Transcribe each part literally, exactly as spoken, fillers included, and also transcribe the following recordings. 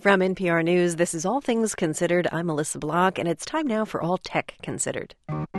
From N P R News, this is All Things Considered. I'm Melissa Block, and it's time now for All Tech Considered.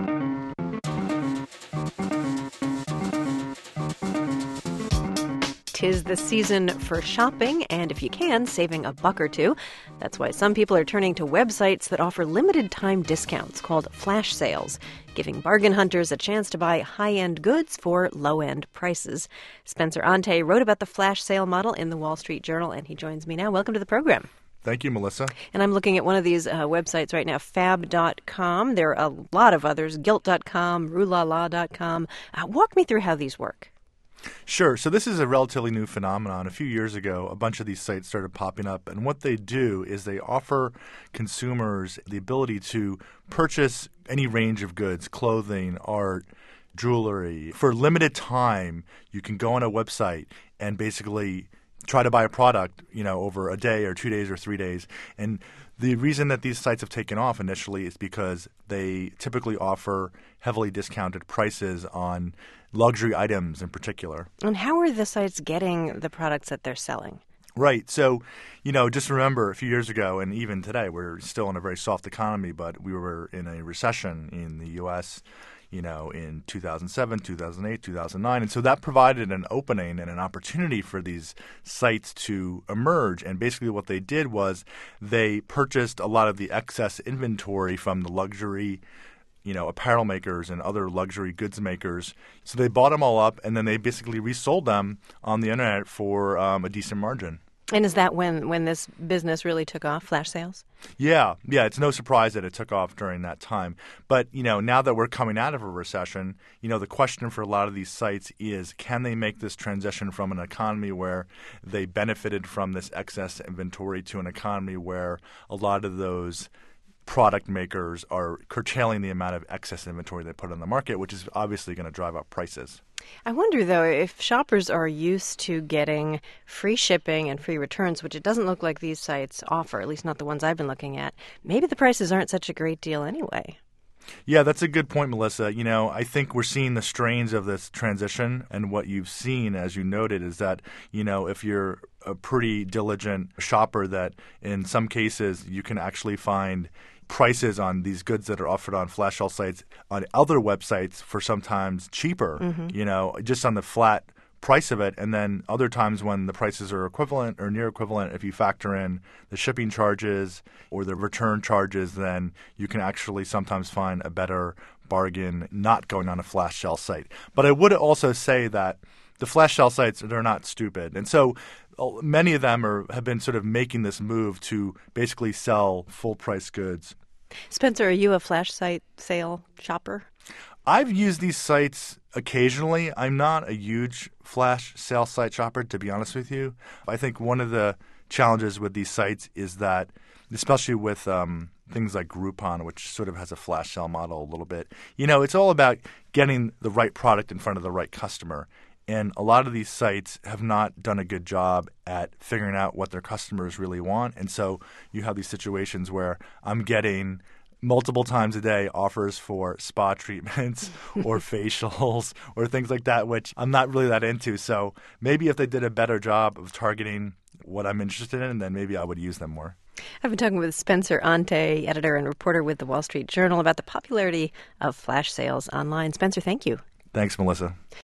Tis the season for shopping, and if you can, saving a buck or two. That's why some people are turning to websites that offer limited-time discounts called flash sales, giving bargain hunters a chance to buy high-end goods for low-end prices. Spencer Ante wrote about the flash sale model in the Wall Street Journal, and he joins me now. Welcome to the program. Thank you, Melissa. And I'm looking at one of these uh, websites right now, fab dot com. There are a lot of others, gilt dot com, rulala dot com. Uh, walk me through how these work. Sure. So this is a relatively new phenomenon. A few years ago, a bunch of these sites started popping up, and what they do is they offer consumers the ability to purchase any range of goods, clothing, art, jewelry. For a limited time, you can go on a website and basically try to buy a product, you know, over a day or two days or three days. And the reason that these sites have taken off initially is because they typically offer heavily discounted prices on luxury items in particular. And how are the sites getting the products that they're selling? Right. So, you know, just remember a few years ago, and even today, we're still in a very soft economy, but we were in a recession in the U S, you know, in two thousand seven, two thousand eight, two thousand nine. And so that provided an opening and an opportunity for these sites to emerge. And basically what they did was they purchased a lot of the excess inventory from the luxury, you know, apparel makers and other luxury goods makers. So they bought them all up, and then they basically resold them on the internet for um, a decent margin. And is that when, when this business really took off, flash sales? Yeah. Yeah. It's no surprise that it took off during that time. But, you know, now that we're coming out of a recession, you know, the question for a lot of these sites is, can they make this transition from an economy where they benefited from this excess inventory to an economy where a lot of those product makers are curtailing the amount of excess inventory they put on the market, which is obviously going to drive up prices. I wonder, though, if shoppers are used to getting free shipping and free returns, which it doesn't look like these sites offer, at least not the ones I've been looking at, maybe the prices aren't such a great deal anyway. Yeah, that's a good point, Melissa. You know, I think we're seeing the strains of this transition, and what you've seen, as you noted, is that, you know, if you're a pretty diligent shopper, that in some cases you can actually find prices on these goods that are offered on flash sale sites on other websites for sometimes cheaper, mm-hmm. you know, just on the flat price of it. And then other times when the prices are equivalent or near equivalent, if you factor in the shipping charges or the return charges, then you can actually sometimes find a better bargain not going on a flash sale site. But I would also say that the flash sale sites, they're not stupid. And so many of them are have been sort of making this move to basically sell full-price goods. Spencer, are you a flash site sale shopper? I've used these sites occasionally. I'm not a huge flash sale site shopper, to be honest with you. I think one of the challenges with these sites is that, especially with um, things like Groupon, which sort of has a flash sale model a little bit, you know, it's all about getting the right product in front of the right customer. And a lot of these sites have not done a good job at figuring out what their customers really want. And so you have these situations where I'm getting multiple times a day offers for spa treatments or facials or things like that, which I'm not really that into. So maybe if they did a better job of targeting what I'm interested in, then maybe I would use them more. I've been talking with Spencer Ante, editor and reporter with the Wall Street Journal, about the popularity of flash sales online. Spencer, thank you. Thanks, Melissa.